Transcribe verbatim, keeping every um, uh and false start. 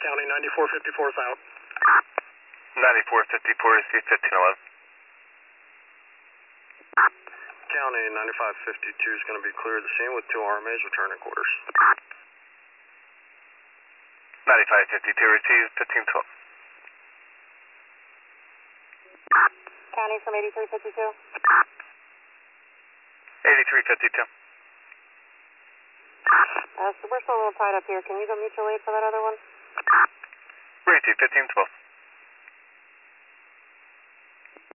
County ninety-four fifty-four is out. ninety-four fifty-four, receive fifteen eleven. County ninety-five fifty-two is going to be clear of the scene with two R M As returning quarters. ninety-five fifty-two, receive fifteen twelve. County from eighty-three fifty-two. eighty-three fifty-two. Uh, so we're still a little tied up here. Can you go mutual aid for that other one? Receive fifteen twelve.